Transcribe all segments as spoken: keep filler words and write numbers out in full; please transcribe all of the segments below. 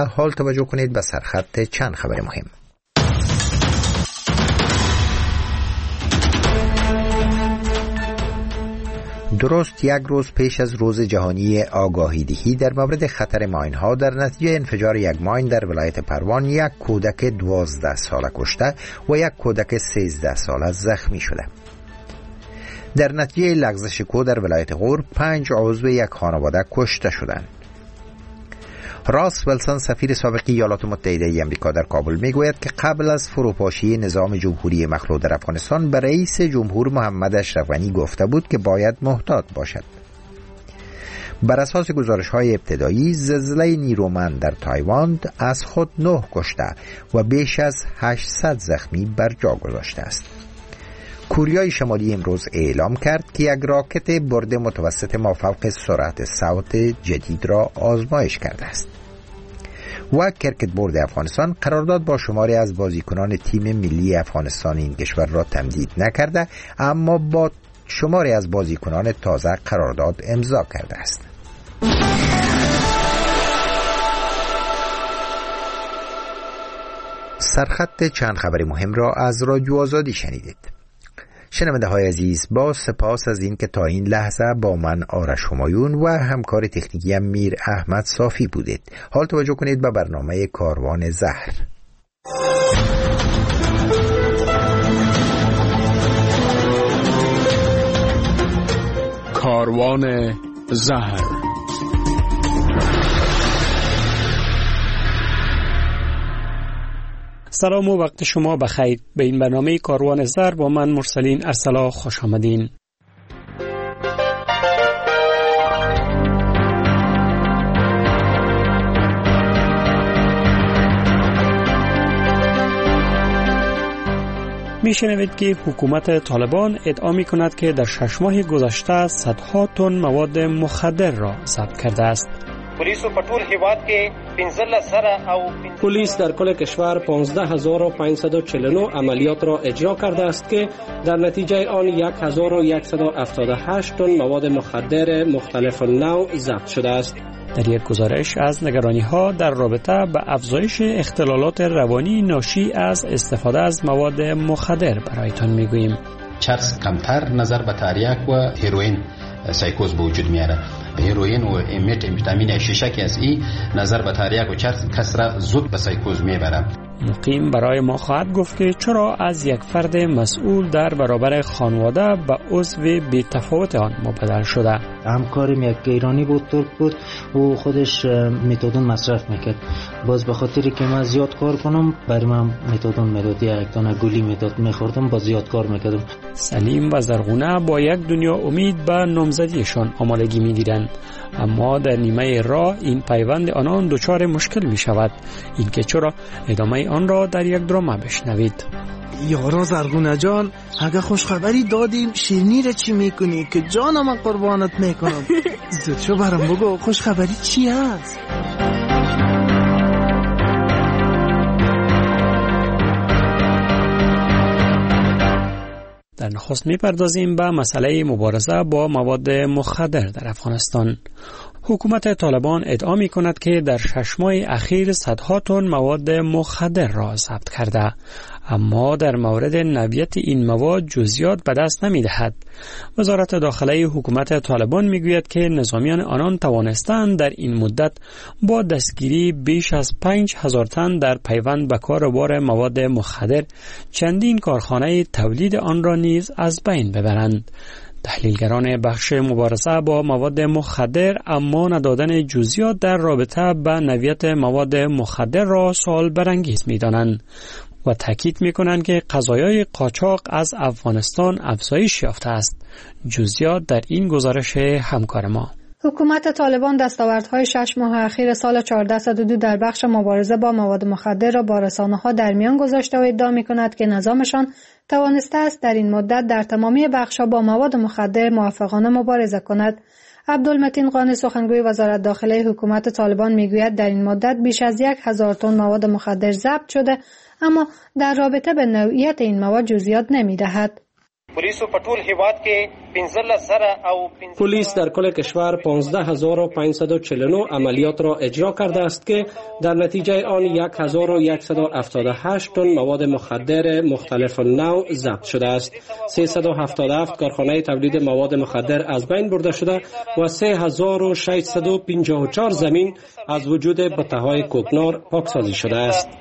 حال توجه کنید به سرخط چند خبر مهم. درست یک روز پیش از روز جهانی آگاهی دهی در مورد خطر ماین‌ها، در نتیجه انفجار یک ماین در ولایت پروان یک کودک دوازده ساله کشته و یک کودک سیزده ساله زخمی شده. در نتیجه لغزش کود در ولایت غور پنج عضو یک خانواده کشته شدند. راس ولسون سفیر سابق ایالات متحده ای آمریکا در کابل میگوید که قبل از فروپاشی نظام جمهوری مخلوع در افغانستان به رئیس جمهور محمد اشرف غنی گفته بود که باید محتاط باشد. بر اساس گزارش‌های ابتدایی، زلزله نیرومند در تایوان از خود نه کشته و بیش از هشتصد زخمی بر جا گذاشته است. کوریای شمالی امروز اعلام کرد که یک راکت برد متوسط مافوق سرعت صوت جدید را آزمایش کرده است. و کرکت بورد افغانستان قرارداد با شماری از بازیکنان تیم ملی افغانستان این کشور را تمدید نکرده، اما با شماری از بازیکنان تازه قرارداد امضا کرده است. سرخط چند خبر مهم را از رادیو آزادی شنیدید. شنونده های عزیز، با سپاس از این که تا این لحظه با من آرش همایون و همکار تکنیکی میر احمد صافی بودید. حال توجه کنید به برنامه کاروان زهر. کاروان زهر. سلام و وقت شما بخیر. به این برنامه کاروان زهر با من مرسلین ارسلا خوش آمدین. میشنوید که حکومت طالبان ادعا می کند که در شش ماه گذشته صدها تن مواد مخدر را ضبط کرده است. پلیس در کل کشور پانزده هزار و پانصد و چهل و نه عملیات را اجرا کرده است که در نتیجه آن یک هزار و صد و هفتاد و هشت تن مواد مخدر مختلف نوع ضبط شده است. در یک گزارش از نگرانی‌ها در رابطه با افزایش اختلالات روانی ناشی از استفاده از مواد مخدر برایتان میگوییم. چرس کمتر نظر به تریاک و هیروئین سایکوز به وجود میاره. هیروئین و امت امفیتامین شیشکی از این نظر به تریاک و چرس کس را زود به سایکوز میبره. مقیم برای ما خواهد گفت که چرا از یک فرد مسئول در برابر خانواده به عضو بی‌تفاوت آن مبدل شده. همکارم یک ایرانی بود، ترک بود و خودش متدون مصرف میکرد. باز به خاطری که من زیاد کار کنم برای من متدون میداد، یک دانه گلی میداد، میخوردم، با زیاد کار میکردم. سلیم و زرغونه با یک دنیا امید به نامزدیشان آمادگی میگیرند، اما در نیمه راه این پیوند آنان دچار مشکل میشود. این که چرا، ادامه آن را در یک درامه بشنوید. یارا زرغونه جان، اگه خوشخبری دادیم شیرینی را چی میکنی که جانم من قربانت میکنم؟ زود شو برام بگو خوشخبری چی هست؟ در نخست میپردازیم به مسئله مبارزه با مواد مخدر در افغانستان. حکومت طالبان ادعا می کند که در شش ماه اخیر صدها تن مواد مخدر را ضبط کرده، اما در مورد نوعیت این مواد جزئیات به دست نمی دهد. وزارت داخله حکومت طالبان می گوید که نظامیان آنان توانستند در این مدت با دستگیری بیش از پنج هزار تن در پیوند به کار و بار مواد مخدر چندین کارخانه تولید آن را نیز از بین ببرند. تحلیلگران بخش مبارزه با مواد مخدر اما ندادن جزئیات در رابطه با نوعیت مواد مخدر را سوال برانگیز می‌دانند و تاکید می‌کنند که قضایای قاچاق از افغانستان افزایش یافته است. جزئیات در این گزارش همکار ما. حکومت طالبان دستاوردهای شش ماه اخیر سال چهارده صد و دو در بخش مبارزه با مواد مخدر را با رسانه‌ها در میان گذاشته و ادعا می‌کند که نظامشان توانسته است در این مدت در تمامی بخش‌ها با مواد مخدر موفقانه مبارزه کند. عبدالمتین قانی سخنگوی وزارت داخله حکومت طالبان میگوید در این مدت بیش از یک هزار تن مواد مخدر ضبط شده، اما در رابطه به نوعیت این مواد جزئیات نمی‌دهد. پلیس در کل کشور پانزده هزار و پانصد و چهل و نه عملیات را اجرا کرده است که در نتیجه آن یک هزار و صد و هفتاد و هشت تن مواد مخدر مختلف نوع ضبط شده است. سیصد و هفتاد و هفت کارخانه تولید مواد مخدر از بین برده شده و سه هزار و ششصد و پنجاه و چهار زمین از وجود بته‌های کوکنار پاکسازی شده است.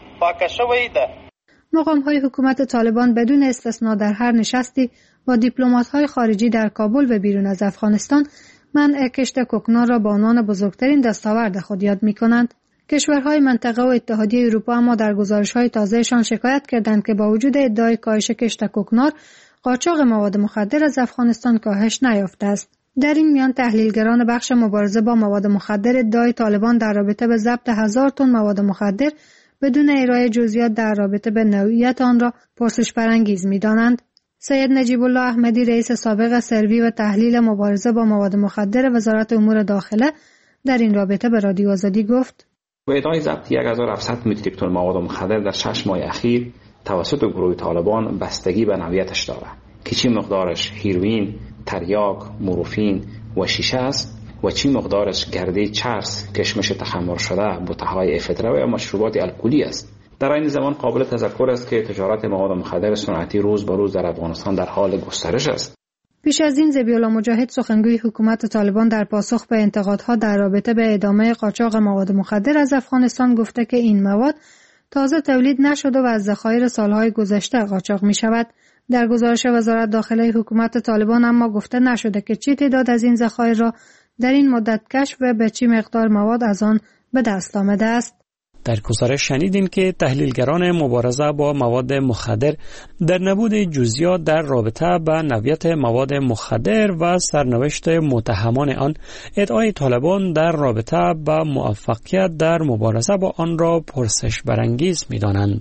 مقام‌های حکومت طالبان بدون استثنا در هر نشستی با دیپلمات‌های خارجی در کابل و بیرون از افغانستان منع کشت کوکنار را به عنوان بزرگترین دستاورد خود یاد می‌کنند. کشورهای منطقه و اتحادیه اروپا اما در گزارش‌های تازه‌شان شکایت کردند که با وجود ادعای کاهش کشت کوکنار، قاچاق مواد مخدر از افغانستان کاهش نیافته است. در این میان تحلیلگران بخش مبارزه با مواد مخدر ادعای طالبان در رابطه به ضبط هزار تن مواد مخدر بدون ارائه جزئیات در رابطه به نوعیت آن را پرسش برانگیز می‌دانند. سید نجیب الله احمدی رئیس سابق سروی و تحلیل مبارزه با مواد مخدر وزارت امور داخله در این رابطه به رادیو آزادی گفت: با ادعای ضبط یک هزار و هفتصد متریک تن مواد مخدر در شش ماه اخیر توسط گروه طالبان بستگی به نوعیتش دارد که چی مقدارش هیروئین، تریاک، مورفین و شیشه است و چی مقدارش گرده چرس، کشمش تخمر شده، بوته‌های افیدرا و مشروبات الکلی است. در این زمان قابل تذکر است که تجارت مواد مخدر صنعتی روز به روز در افغانستان در حال گسترش است. پیش از این ذبیح الله مجاهد سخنگوی حکومت طالبان در پاسخ به انتقادها در رابطه به ادامه قاچاق مواد مخدر از افغانستان گفته که این مواد تازه تولید نشده و از ذخایر سالهای گذشته قاچاق می شود. در گزارش وزارت داخله حکومت طالبان اما گفته نشده که چه تعداد از این ذخایر را در این مدت کشف و به چه مقدار مواد از آن به دست آمده است. در گزارش شنیدین که تحلیلگران مبارزه با مواد مخدر در نبود جزئیات در رابطه با نوعیت مواد مخدر و سرنوشت متهمان آن ادعای طالبان در رابطه با موفقیت در مبارزه با آن را پرسش برانگیز می‌دانند.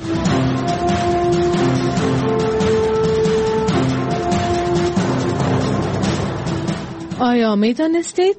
آیا می‌دانستید؟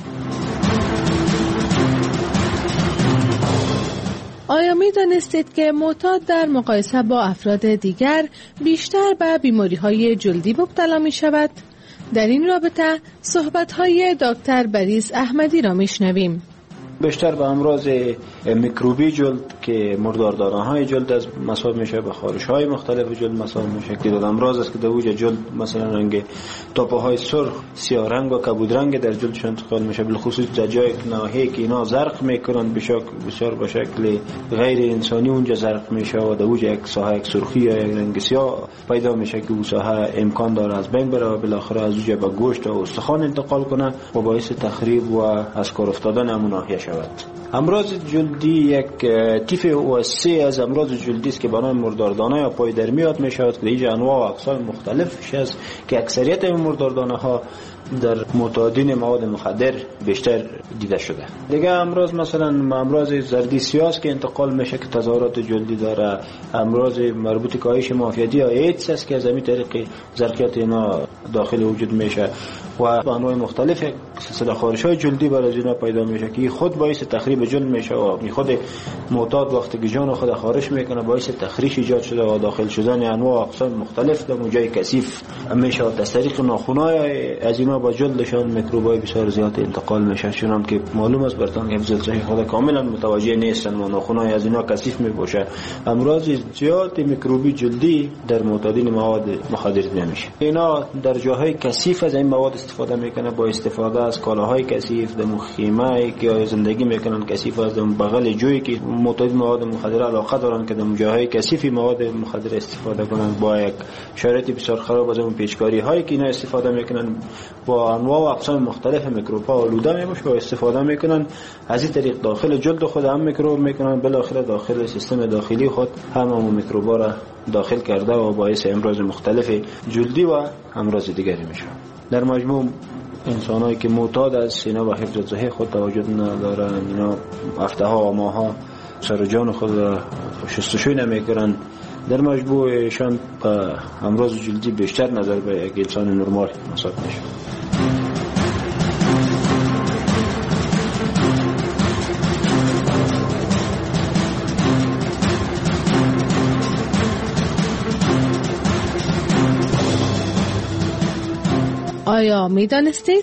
آیا می دانستید که معتاد در مقایسه با افراد دیگر بیشتر به بیماری‌های جلدی مبتلا می شود؟ در این رابطه صحبت‌های دکتر بریز احمدی را میشنویم. بیشتر به امراض میکروبی جلد که مرداردارانهای جلد از مصاب میشه، به خارش‌های مختلف جلد مصاب میشه که دو امراض است که در اوج جلد مثلا رنگ تاپه‌های سرخ، سیاه رنگ و کبود رنگ در جلدشون انتقال میشه، بالخصوص در جای ناحیه که اینا زرق میکنن بسیار بسیار به شکل غیر انسانی اونجا زرق میشه و در اوج یک ساحه یک سرخی یا یک رنگ سیاه پیدا میشه که اون ساحه امکان داره از بین بره و بالاخره از اونجا به گوشت و استخوان انتقال کنه و باعث تخریب و از کار افتادن همون ناحیه شود. امراض جلدی یک تیف وسیع از امراض جلدی است که به نام مرداردانه یا پایدر میاد میشود که اینجا انواع و اقسام مختلفش است که اکثریت این مرداردانه ها در معتادین مواد مخدر بیشتر دیده شده. دیگه امراض مثلا امراض زردی سیاه که انتقال میشه که تظاهرات جلدی داره، امراض مربوط به کاهش معافیتی یا ایدز است که از همین طریق زرقیات اینا داخل وجود میشه و انواع مختلف سلسله خارش‌های جلدی برای اینا پیدا میشه که خود باعث تخریب جلد میشه و می خود معتاد وقتی که جان خود خارش میکنه باعث تخریش ایجاد شده و داخل شدن انواع اقسام مختلف در جای کثیف میشه و از طریق ناخن‌های از اینا با جلدشان میکروبای بسیار زیاد انتقال میشه، چون که معلوم است برتان حفظ صحی خود کاملا متوجه نیستن و ناخن‌های از اینا کثیف میباشه. امراض زیاد میکروبی جلدی در معتادین مواد مخدر دیده میشه. اینا در جاهای کثیف از این مواد استفاده میکنه با استفاده از کالاهای کثیف، در خیمه که زندگی میکنن کثیف، از بغل جویی که معتاد مواد مخدر علاقه دارن که در جاهای کثیفی مواد مخدر استفاده کنن با یک شرایط بسیار خراب از اون پیچکاری هایی که اینا استفاده میکنن با انواع و اقسام مختلف میکروب‌ها آلوده میشه و استفاده میکنن از این طریق داخل جلد خود هم میکروب میکنن، بالاخره داخل سیستم داخلی خود هم اون میکروب‌ها را داخل کرده و باعث امراض مختلف جلدی و امراض دیگری میشه. در مجموع انسانایی که معتاد از سینه و حفظ صحی خود تواجد ندارن، اینا هفته ها و ماه ها سر جان خود شستشوی نمیکنن، در مجموعشان به امراض جلدی بیشتر نظر به یک انسان نرمال محسوب میشه. آیا می دانستید؟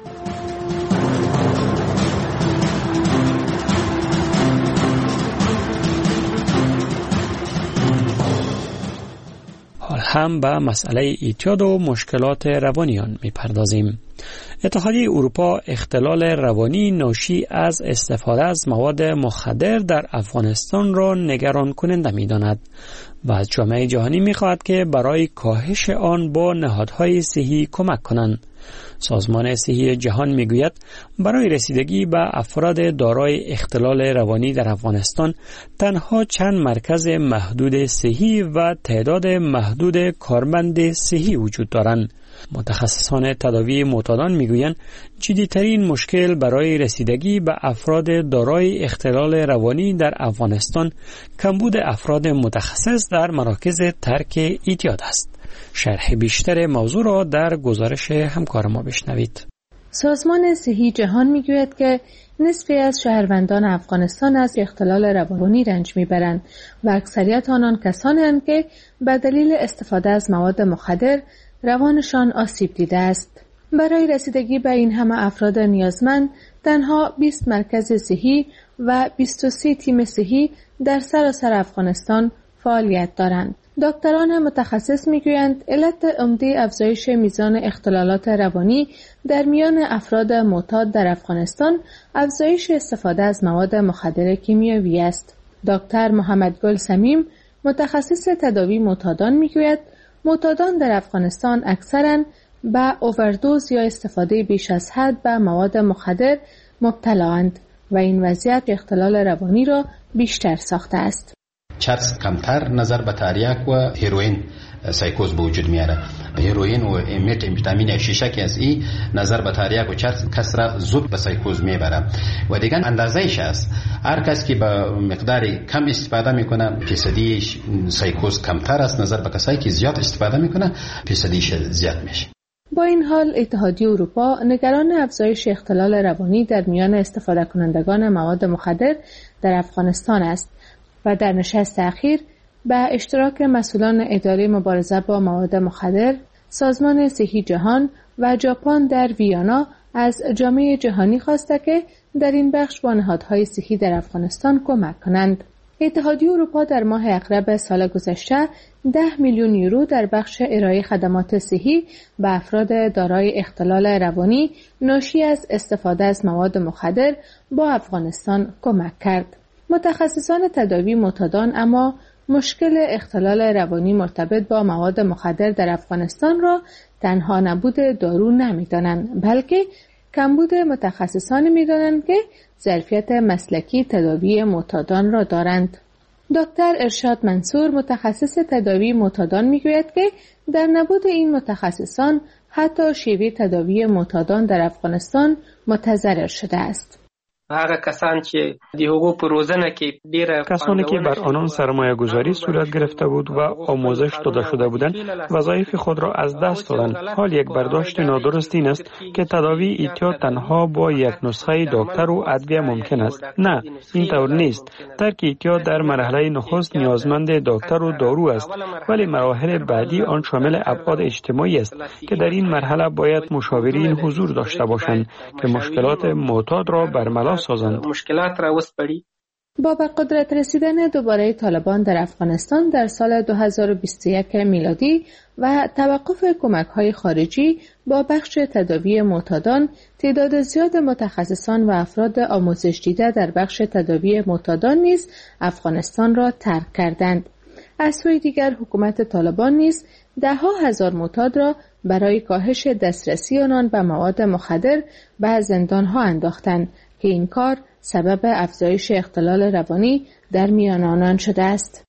حال هم به مسئله اعتیاد و مشکلات روانیان می پردازیم. اتحادیه اروپا اختلال روانی ناشی از استفاده از مواد مخدر در افغانستان را نگران کننده می داند و از جامعه جهانی می خواهد که برای کاهش آن با نهادهای صحی کمک کنند. سازمان صحی جهان می گوید برای رسیدگی به افراد دارای اختلال روانی در افغانستان تنها چند مرکز محدود صحی و تعداد محدود کارمند صحی وجود دارند. متخصصان تداوی معتادان میگویند جدی‌ترین مشکل برای رسیدگی به افراد دارای اختلال روانی در افغانستان کمبود افراد متخصص در مراکز ترک اعتیاد است. شرح بیشتر موضوع را در گزارش همکار ما بشنوید. سازمان صحی جهان میگوید که نصفی از شهروندان افغانستان از اختلال روانی رنج میبرند و اکثریت آنان کسانی هستند که به دلیل استفاده از مواد مخدر روانشان آسیب دیده است. برای رسیدگی به این همه افراد نیازمند تنها بیست مرکز صحی و بیست و سه تیم صحی در سراسر افغانستان فعالیت دارند. دکتران متخصص میگویند علت عمده افزایش میزان اختلالات روانی در میان افراد معتاد در افغانستان افزایش استفاده از مواد مخدر کیمیایی است. دکتر محمد گل سمیم متخصص تداوی معتادان میگوید معتادان در افغانستان اکثراً به اووردوز یا استفاده بیش از حد به مواد مخدر مبتلااند و این وضعیت اختلال روانی را بیشتر ساخته است. چرس کمتر نظر به تریاک و هیروئین سایکوز به وجود میاره. هیروئین و امت امفیتامین شیشه که از این نظر به تریاک و چرس کس را زود به سایکوز میبره و دیگه اندازه‌ایش است. هر کس که به مقدار کم استفاده میکنه فیصدی سایکوز کمتر است نظر به کسایی که زیاد استفاده میکنه فیصدیش زیاد میشه. با این حال اتحادیه اروپا نگران افزایش اختلال روانی در میان استفاده کنندگان مواد مخدر در افغانستان است و در نشست اخیر به اشتراک مسئولان اداره مبارزه با مواد مخدر، سازمان صحی جهان و ژاپن در ویانا از جامعه جهانی خواسته که در این بخش با نهادهای صحی در افغانستان کمک کنند. اتحادیه اروپا در ماه اقرب سال گذشته ده میلیون یورو در بخش ارائه خدمات صحی به افراد دارای اختلال روانی ناشی از استفاده از مواد مخدر با افغانستان کمک کرد. متخصصان تداوی معتادان اما مشکل اختلال روانی مرتبط با مواد مخدر در افغانستان را تنها نبود دارو نمی‌دانند، بلکه کمبود متخصصان می‌دانند که ظرفیت مسلکی تداوی معتادان را دارند. دکتر ارشاد منصور متخصص تداوی معتادان می‌گوید که در نبود این متخصصان حتی شیوه تداوی معتادان در افغانستان متضرر شده است. هغه کسان چې د هغو په روزنه کې ډیره کسانی که بر آنان سرمایه گذاری صورت گرفته بود و آموزش داده شده بودند وظایف خود را از دست دادند. حال یک برداشت نادرست این است که تداوی اعتیاد تنها با یک نسخه دکتر و ادویه ممکن است. نه، این طور نیست. ترک اعتیاد در مرحله نخست نیازمند دکتر و دارو است، ولی مراحل بعدی آن شامل ابعاد اجتماعی است که در این مرحله باید مشاورین حضور داشته باشند که مشکلات معتاد را برملا سازند. مشکلات را وسپړي. با به قدرت رسیدن دوباره طالبان در افغانستان در سال دو هزار و بیست و یک میلادی و توقف کمک‌های خارجی با بخش تداوی معتادان، تعداد زیاد متخصصان و افراد آموزش دیده در بخش تداوی معتادان نیز افغانستان را ترک کردند. از سوی دیگر حکومت طالبان نیز ده ها هزار معتاد را برای کاهش دسترسی آنان به مواد مخدر به زندان‌ها انداختند که این کار سبب افزایش اختلال روانی در میان آنان شده است.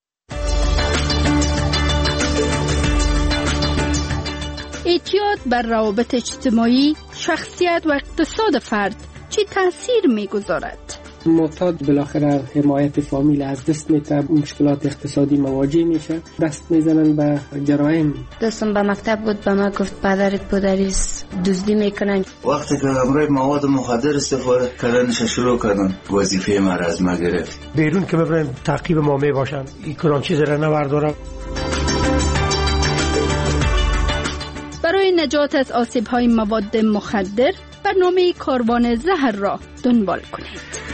اعتیاد بر روابط اجتماعی، شخصیت و اقتصاد فرد چه تأثیر می‌گذارد؟ معتاد بالاخره حمایت فامیل از دست میده، مشکلات اقتصادی مواجه میشه، دست میزنن به جرایم. دوستم به مکتب بود به ما گفت پدرت پدریس دزدی میکنن. وقتی که امروز مواد مخدر استفاده کردنش شروع کردن وظیفه ما را از ما گرفت. بیرون که ببرن تعقیب ما میباشن، این کلان چیز را نبردارم. برای نجات از آسیب‌های مواد مخدر برنامه کاروان زهر را دنبال کنید.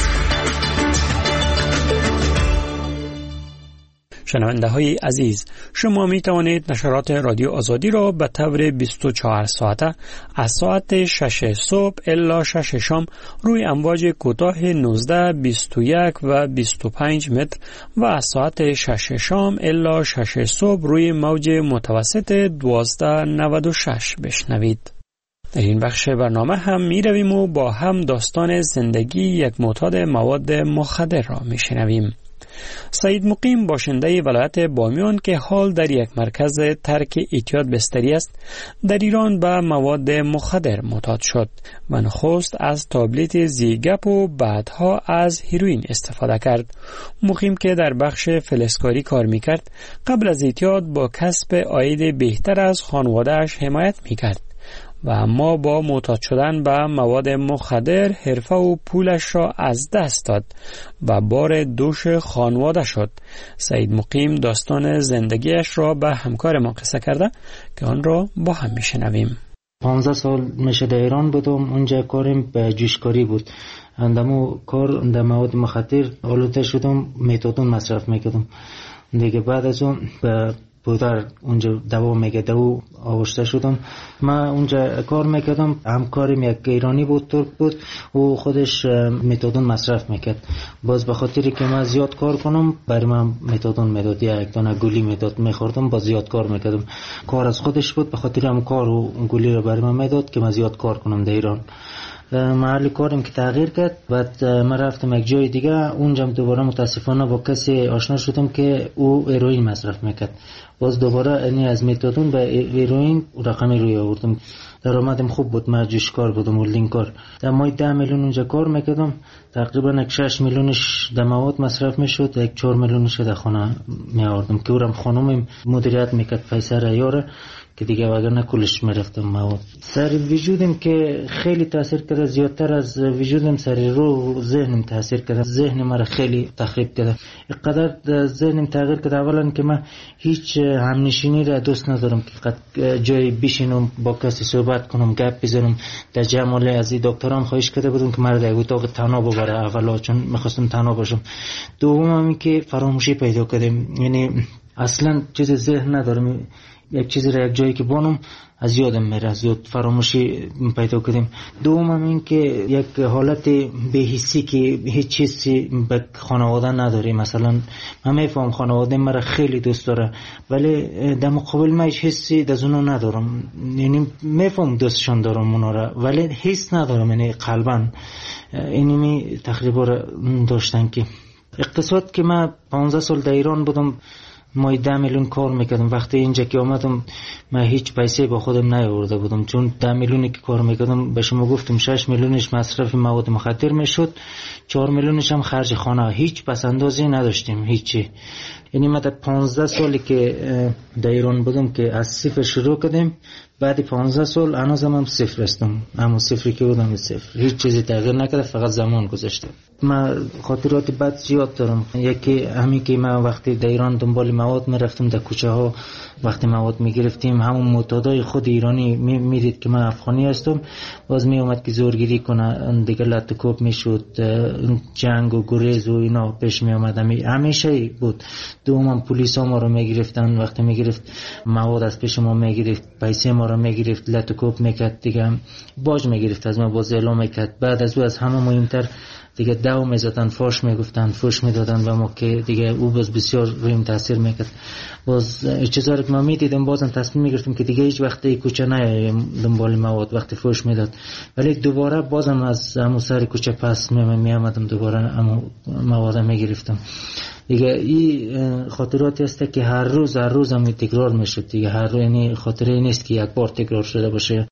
شنونده های عزیز، شما می توانید نشرات رادیو آزادی را به طور بیست و چهار ساعته از ساعت شش صبح الی شش شام روی امواج کوتاه نوزده، بیست و یک و بیست و پنج متر و از ساعت شش شام الی شش صبح روی موج متوسط دوازده نود و شش بشنوید. در این بخش برنامه هم می رویم و با هم داستان زندگی یک معتاد مواد مخدر را می شنویم. سعید مقیم باشنده ولایت بامیان که حال در یک مرکز ترک اعتیاد بستری است، در ایران به مواد مخدر معتاد شد و نخست از تابلت زیگپ و بعدها از هیروئین استفاده کرد. مقیم که در بخش فلزکاری کار میکرد، قبل از اعتیاد با کسب عاید بهتر از خانواده‌اش حمایت میکرد و اما با معتاد شدن به مواد مخدر حرفه و پولش را از دست داد و بار دوش خانواده شد. سعید مقیم داستان زندگیش را به همکار ما قصه کرده که آن را با هم میشنویم. پانزده سال میشه در ایران بودم، اونجا کارم به جوشکاری بود. اندامو کار در مواد مخدر آلوده شدم، متادون مصرف میکردم. دیگه بعد از اون به بودر اونجا دوا میگه و آورشته شدم. من اونجا کار میکردم، همکارم یک ایرانی بود، ترک بود، و خودش متادون مصرف میکرد. باز به خاطری که من زیاد کار کنم برای من متادون میداد، یک دانه گولی میداد، میخوردم، باز زیاد کار میکردم. کار از خودش بود، به خاطر هم کار و گولی رو برای من میداد که من زیاد کار کنم در ایران. محل کارم که تغییر کرد، بعد من رفتم یک جای دیگه. اونجا دوباره متاسفانه با کسی آشنا شدم که او هیروئین مصرف میکرد. باز دوباره یعنی از متادون به هیروئین رقمی روی آوردم. درآمدم خوب بود، من جوشکار بودم، ولدینگ کار. در ماه ده میلیون اونجا کار میکردم. تقریبا یک شش میلیونش در مواد مصرف میشد، یک چهار میلیونش در خانه میآوردم که اورم خانومم مدیریت میکرد پیسه را یاره که دیگه وگرنه کلش میرفتم مواد. سر وجودم که خیلی تاثیر کرده، زیادتر از وجودم سر رو ذهنم تاثیر کرده. ذهن مرا خیلی تخریب کرده. اینقدر ذهنم تغییر کرده اولا که من هیچ همنشینی را دوست ندارم که جای بشینم با کسی صحبت کنم، گپ بزنم. در جمال از دکتران خواهش کرده بودم که مرا در اتاق تنها ببره اولا، چون میخواستم تنها باشم. دوم همین که فراموشی پیدا کردم، یعنی اصلا چیز ذهن ندارم. یک چیزی را یک جایی که بانم از یادم میره، زیاد فراموشی پیدا کردیم. دوم هم این که یک حالت بی‌حسی که هیچ چیزی به خانواده نداری. مثلا من میفهم خانواده مرا خیلی دوست داره، ولی در مقابل من هیچ حسی از اونو ندارم. یعنی میفهم دوستشان دارم اونا را، ولی حس ندارم، یعنی قلبا. اینی می تقریبا داشتن که اقتصاد که من پانزده سال در ایران بودم، ما ده میلیون کار میکردم. وقتی اینجا که آمدم من هیچ پیسه با خودم نیاورده بودم، چون ده میلیونی که کار میکردم به شما گفتم شش میلیونش مصرف مواد مخدر میشد، چهار میلیونش هم خرج خانه. هیچ پس اندازی نداشتیم، هیچی. یعنی ما در پانزده سالی که در ایران بودم که از صفر شروع کردیم، بعد پانزده سال هنوزم هم صفر هستم، همون صفری که بودم صفر. هیچ چیزی تغییر نکرده، فقط زمان گذشته. من خاطرات بد زیاد دارم. یکی همین که من وقتی در ایران دنبال مواد میرفتم در کوچه ها، وقتی مواد میگرفتیم، همون معتادای خود ایرانی میدید که من افغانی هستم، باز می اومد که زورگیری کنه، دیگه لط و کوب میشد، جنگ و گریز و اینا پیش می اومد. همیشه بود. دوم پلیس ها ما رو میگرفتن، وقتی میگرفت مواد از پیش ما میگرفت، پیسه ما رو میگرفت، لط و کوب میکرد، دیگه باج میگرفت از ما، باز اعلام میکرد. بعد از او از همه مهمتر دیگه دو میزدن، فاش میگفتن، فوش میدادن و ما که دیگه او باز بسیار رویم تاثیر میکرد. باز چیزایی که ما میدیدم بازم تصمیم میگرفتم که دیگه هیچ وقت کوچه نیایم دنبال مواد. وقتی فوش میداد، ولی دوباره بازم از همون سر کوچه پس میامدم، دوباره همون مواد میگرفتم. دیگه این خاطراتی است که هر روز هر روز هم تکرار میشد دیگه. هر روز، یعنی خاطره نیست که یک بار تکرار شده باشه.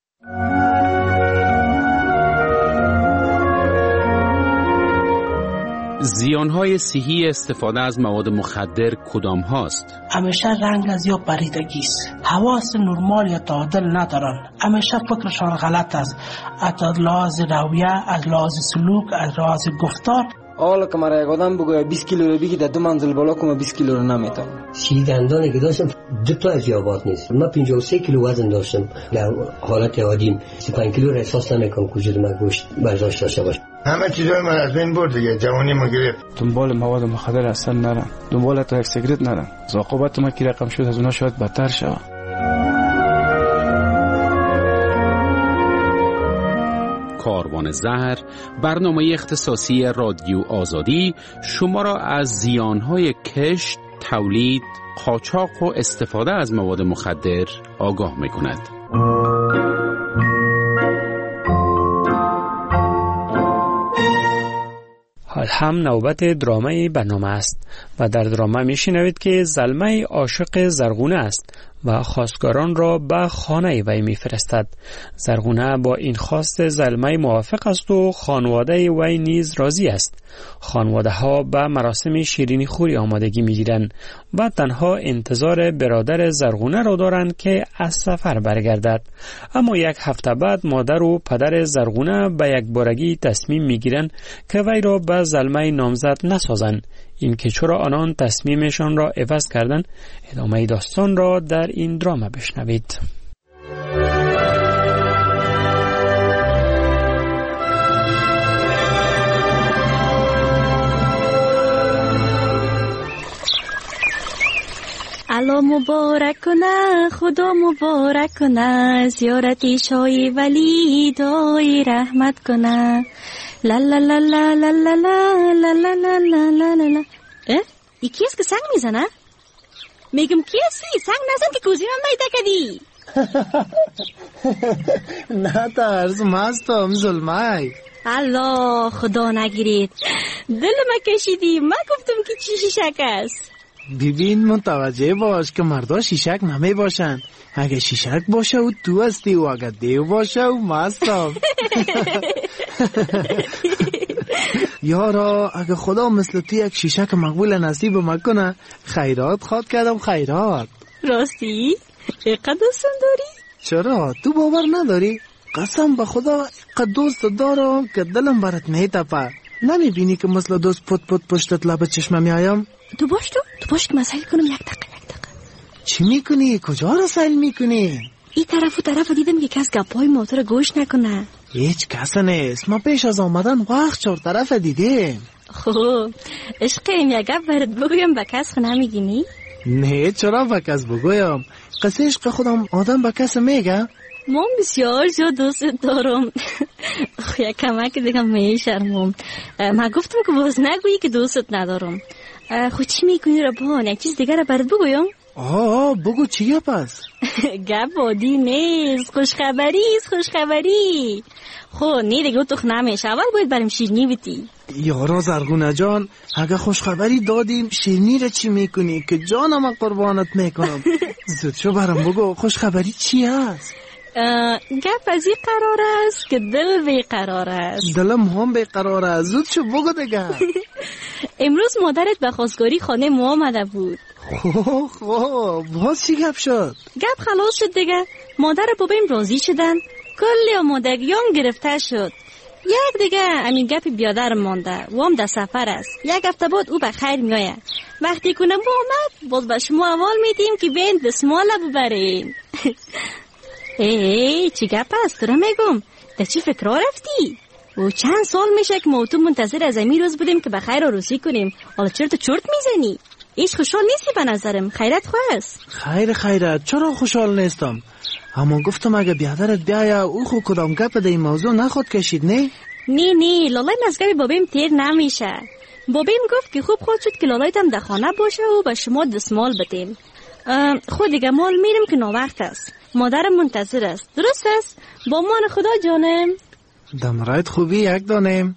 زیانهای صحی استفاده از مواد مخدر کدام هاست؟ همیشه رنگ از یا پریدگی است، حواس نرمال یا تعادل ندارن، همیشه فکرشان غلط است، از لحاظ رویه، از لحاظ سلوک، از لحاظ گفتار. حالا که مرا یک آدم بگوید بیست کیلو رو بگی در دو منزل بالا کنم بیست کیلو رو نمیتونم. سی دندانی که داشتم دو تا از یابات نیست. من پنجاه و سه کیلو وزن داشتم. در حالت عادیم سی و پنج کیلو را احساس نمیکنم وجود من گوشت برداشت داشته باشه. همه چیزای من از بین برد دیگه. جوانی ما گرفت. دنبال مواد مخدر اصلا نرم. دنبال تا یک سیگرت نرم. عاقبت ما کی رقم شد از اونها شاید بدتر شود. کاروان زهر، برنامه اختصاصی رادیو آزادی شما را از زیانهای کشت، تولید، قاچاق و استفاده از مواد مخدر آگاه می‌کند. حال هم نوبت درامه برنامه است و در درامه میشنوید که زلمه عاشق زرغونه است و خواستگاران را به خانه وی میفرستد. زرغونه با این خواست زلمه موافق است و خانواده وی نیز راضی است. خانواده ها به مراسم شیرینی خوری آمادگی میگیرند و تنها انتظار برادر زرغونه را دارند که از سفر برگردد. اما یک هفته بعد مادر و پدر زرغونه به یک بارگی تصمیم میگیرند که وی را به زلمه نامزد نسازند. این که چرا آنان تصمیمشان را عوض کردند، ادامه داستان را در این درام بشنوید. الله مبارک کنه، خدا مبارک کنه، زیارتی شای ولی دای رحمت کنه. لا لا لا لا لا لا لا لا لا لا لا لا لا لا. اه؟ ای کیست که سنگ میزنه؟ میگم کیستی؟ سنگ نزن که کوزی من میده کدی. نه ترس، مستم ظلمه. الله خدا نگیرید، دل ما کشیدی. من گفتم که چی شیشک است. ببین متوجه باش که مردا شیشک نمی باشن. اگه شیشک باشه و تو هستی و اگه دیو باشه و مستم. یارا اگه خدا مثل تو یک شیشک مقبول نصیب مکنه، خیرات خواد کردم خیرات. راستی؟ اقدر دوستم داری؟ چرا؟ تو باور نداری؟ قسم به خدا اقدر دوست دارم که دلم برات میتپه. نمیبینی که مثل دوست پت پت پشتت لب چشمم میایم؟ تو باش تو تو باش که من سیل کنم. یک دقیقه یک دقیقه. چی میکنی؟ کجا را سیل میکنی؟ این طرف و طرف دیدم که کس گپای موتور گوش نکنه. هیچ کس نیست. ما پیش از آمدن وقت چهار طرف دیدیم. خوب عشقیم یک گپ برات بگویم به کس خو نمیگینی؟ نه چرا به کس بگویم؟ قصه عشق خودم آدم به کس میگه؟ من بسیار زیاد دوست دارم. یک کمک دیگه میشرمم. من گفتم که باز نگویی که دوستت ندارم. خود چی میکنی را بان؟ یک چیز دیگر را برات بگویم؟ آه بگو چیه پس؟ گپ بادی نیست، خوشخبری است. خوشخبری. خب نه دیگه تو نمیشه. اول باید بریم شیرینی بیتی. یارا زرغونه جان، اگه خوشخبری دادیم شیرینی را چی میکنی که جانم قربانت میکنم؟ زود شو برام بگو خوشخبری چی است؟ گپ از این قرار است که دل بی قرار است. دلم هم بی قرار است. زود شو بگو دیگه. امروز مادرت به خواستگاری خانه ما آمده بود. خواه خواه باز چی گپ شد؟ گپ خلاص شد دیگه. مادر بابایم راضی شدن، کلی آمادگیام گرفته شد. یک دیگه امین گپ بیادر مانده و هم در سفر است. یک هفته بعد او به خیر میآید. وقتی کنم با آمد باز به شما اول میدیم که بین دسماله ببرین. ای چی گپ است؟ تو را میگم در چی فکر رفتی؟ و چند سال میشه که ما تو منتظر از امی روز بودیم که به خیر آروسی کنیم. حالا چرا تو چرت میزنی؟ ایش خوشحال نیستی به نظرم. خیرت خواست؟ خیر خیرت چرا خوشحال نیستم؟ اما گفتم اگه بیادرت بیایا او خو کدام گپ در این موضوع نخواد کشید نه؟ نه نه لاله مزگب بابیم تیر نمیشه. بابیم گفت که خوب خود شد که لالایت هم در خانه باشه و به شما دستمال بدیم. خود دیگه مال میرم که ناوقت است. مادرم منتظر است. درست است؟ با مان خدا جانم. دمرایت خوبی یک دانم.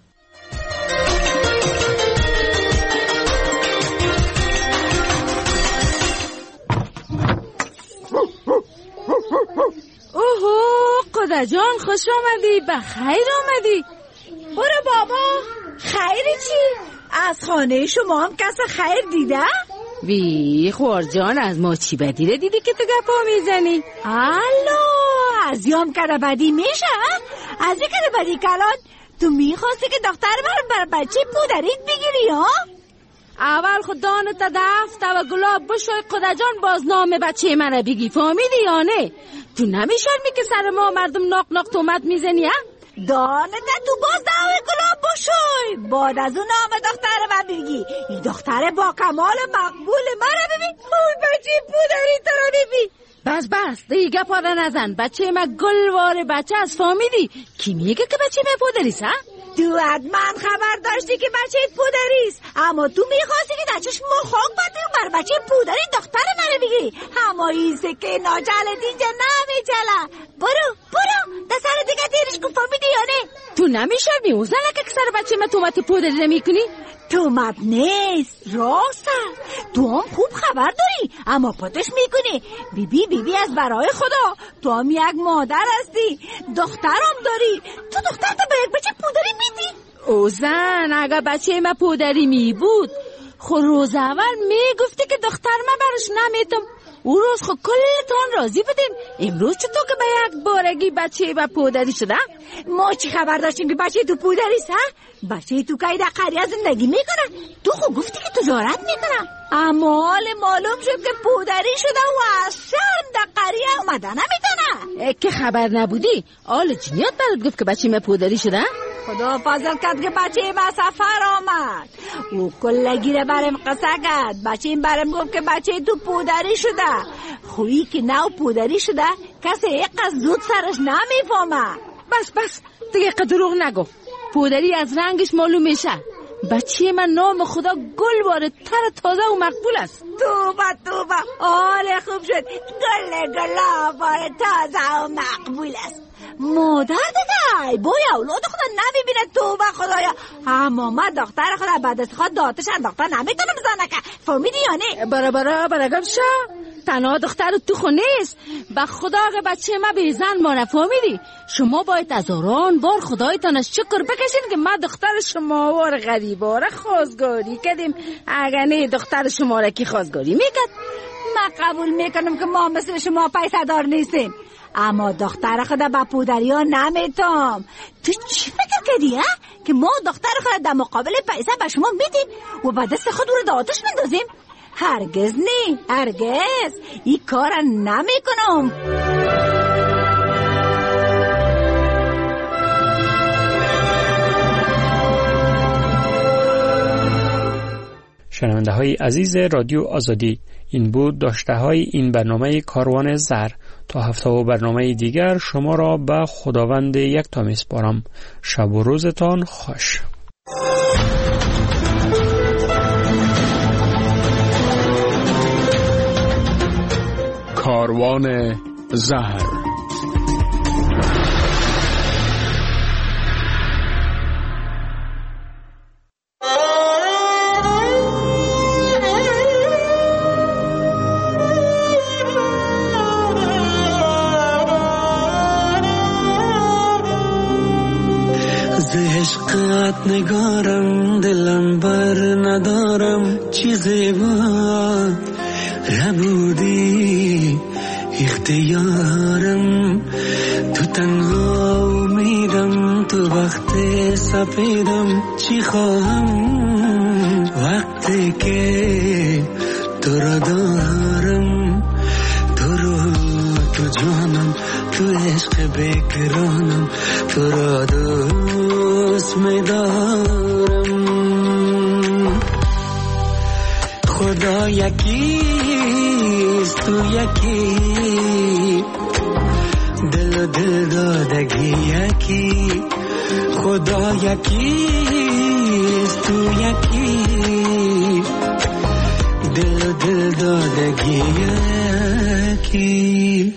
اوهو قدر جان خوش آمدی. بخیر آمدی. برو بابا. خیر چی؟ از خانه شما هم کس خیر دیده؟ وی خوار جان از ما چی بدیره دیدی که تو گپا میزنی؟ الو از یام کده بدی میشه؟ از این کده بدی کلان تو میخواستی که دختر من بر بچه پودریت بگیری ها؟ اول خود دانت دفت و گلاب بشوی قده جان باز نام بچه من رو بگی، فهمیدی یا نه؟ تو نمیشرمی که سر ما مردم ناق ناق تومت میزنی ها؟ دانت تو باز دعوی گلاب بشوی بعد از اون نام دختر من بگی. این دختر با کمال مقبول من رو ببین، اون بچه پودری تو رو ببین. بس بس دیگه پاده نزن، بچه من گلوار بچه از، فهمیدی؟ کی میگه که بچه من پودریست ها؟ تو حتما خبر داشتی که بچه پودریست، اما تو میخواستی که دچش مخاک باتی بر بچه پودری دختر منو بگیری. اما این سکه ناجلت اینجا نمیچله. برو برو در سر دیگه دیرش کن، فهمیدی یا نه؟ تو نمیشرمی اوزنه که سر بچه من تومت پودری نمیکنی؟ تومت نیست، راست. تو هم خوب خبر داری اما پتش میکنی. بیبی بیبی از برای خدا، تو هم یک مادر هستی، دخترم داری، تو دختر تا به یک بچه پودری میدی؟ اوزن اگه بچه من پودری می بود خو روز اول میگفتی که دختر من برش نمیتم، او روز خو کلتان راضی بودین. امروز چطور که به یک بارگی بچه با پودری شده؟ ما چی خبر داشتیم که بچه تو پودریست ها؟ بچه تو که در قریه زندگی میکنه، تو خو گفتی که تجارت میکنه، اما حال معلوم شد که پودری شده و اصلا در قریه اومده نمیتونه. که خبر نبودی؟ آل جنیات برات گفت که بچه من پودری شده؟ خدا فضل کرد که بچه ما سفر آمد، او کلگیره برم قصه کرد. بچه این برم گفت که بچه تو پودری شده. خویی که نو پودری شده کسی یک از زود سرش نمیفهمه. بس بس دیگه دروغ نگو، پودری از رنگش معلوم میشه. بچه من نام خدا گل باره تر تازه و مقبول است. توبه توبه، حال خوب شد، گل گلا باره تازه و مقبول است. مادر دیگه بای اولاد خدا نمیبینه، توبه خدایا. اما من دختر خدا بعد از خود داتش انداخته نمیتونم بزنه که، فهمیدی یا نه؟ برا برا برا گمشا، تنها دختر تو خونه نیست، به خدا که بچه ما به زن مانه، فهمیدی؟ شما باید از آران بار خدایتان شکر بکشین که ما دختر شما وار غریباره خواستگاری کردیم. اگر نه دختر شما را کی خواستگاری میکرد؟ من قبول میکنم که ما مثل شما پیسه دار نیستیم، اما دختر خدا با پودری ها نمیتام. تو چی فکر کردی ها؟ که ما دختر خدا در مقابل پیسه به شما میدیم و با دست خود رو داتش مندازیم؟ هرگز نی، هرگز این کار نمی کنم. شنونده های عزیز رادیو آزادی، این بود داشته های این برنامه کاروان زر. تا هفته و برنامه دیگر شما را به خداوند یکتا میسپارم. شب و روزتان خوش. کاروان زهر. عشقت نگارم، دلم بر ندارم، چیزی بود نبودی اختیارم. تو تنها میرم، تو وقت سپیدم، چی خواهم وقتی که تو را دارم. تو رو تو جانم، تو عشق بکرانم، تو را دوست می‌دارم. خدا یکیست، تو یکی، دل و دل دادگی یکی. خدا یکیست، تو یکی، دل و دل دادگی یکی.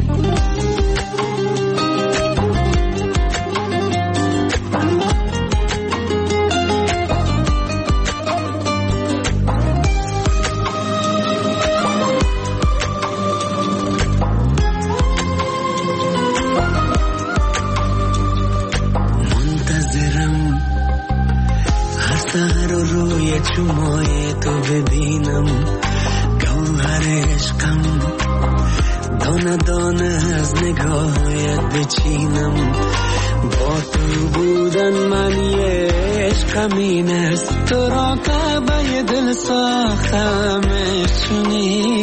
چشمای تو ببینم، گوهر عشقم دانه دانه از نگاهت بچینم با تو بودن من یه عشقم این است تو را که به دل ساختم چونی